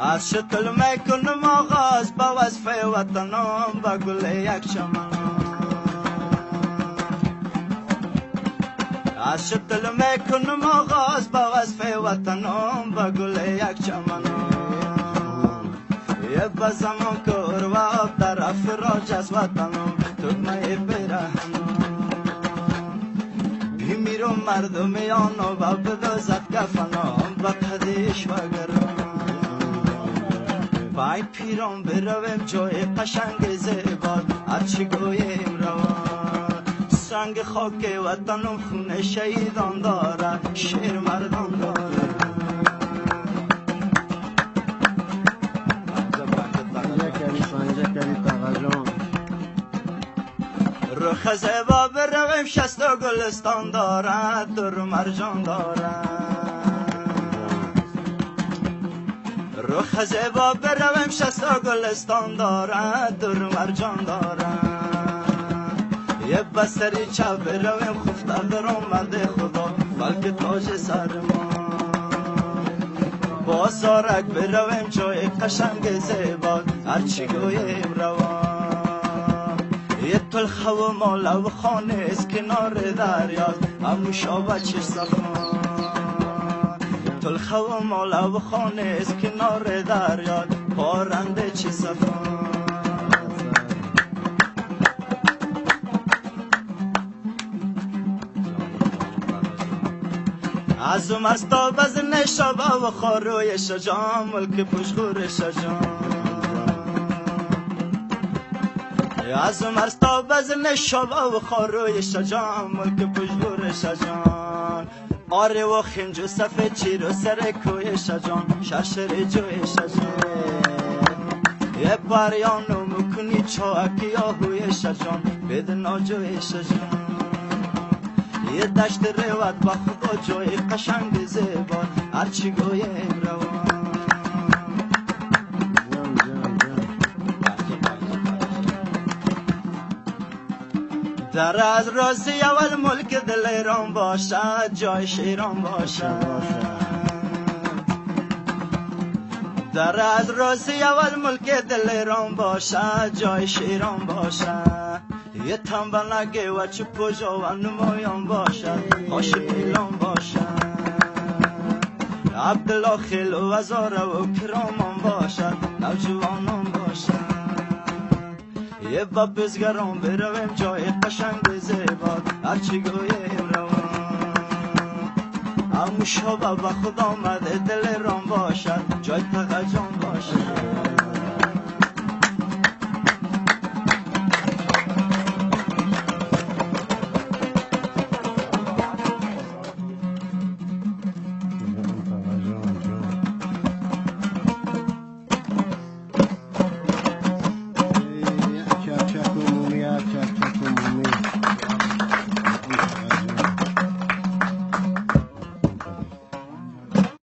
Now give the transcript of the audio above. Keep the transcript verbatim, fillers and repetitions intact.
از شتل میکنم آغاز با وظیفه وطنم با گل یک چمن از شتل میکنم آغاز با وظیفه وطنم با گل یک چمن یه بزمان کور و آب در افراج از وطنم تو می برهنم بیمیرم مردمیانو و بدازد گفنم با قدیش و گرم پای پیران برویم جای قشنگ زیبا هرچی گویم روان سنگ خاک وطنم خونه شهیدان داره شیر مردان داره رخ زیبا برویم شست و گلستان داره در مرجان داره رخ زیبا برویم شست و گلستان داره در مرجان داره یه بستری چا برویم خفته در آمده خدا بلکه تاج سر ما با سارک برویم جای قشنگ زیبا هرچی گویم روان یه تلخه و ماله و خانه از کنار دریاست همون شابه چش صفان تلخه و ماله و خانه از کنار دریاست پارنده چه صفان از اون مستا بزن شابه و خاروی شجام ملک پشغور شجام از مرستا بزن شابه و خاروی شجان ملک پشگور شجان آره و خنج و صفه چیر و سر کوی شجان ششر جوی شجان یه باریانو مکنی چاکی آهوی شجان بدن آجوی شجان یه دشت روت با خدا جای قشنگ زیبا هرچی گویم روان در از راستی اول ملک دل ایران باشد جای شیران باشد در از راستی اول ملک دل ایران باشد جای شیران باشد یه تنبلگه و چپ و جا و نمایان باشد خوش پیلان باشد عبدالله خیل و وزاره و کرامان باشد نوجوانان باشد یه با بزگران برویم جای قشنگ زیبا هرچی گویم روان همون شابه با خود آمده دل ایران باشد جای تقجان باشد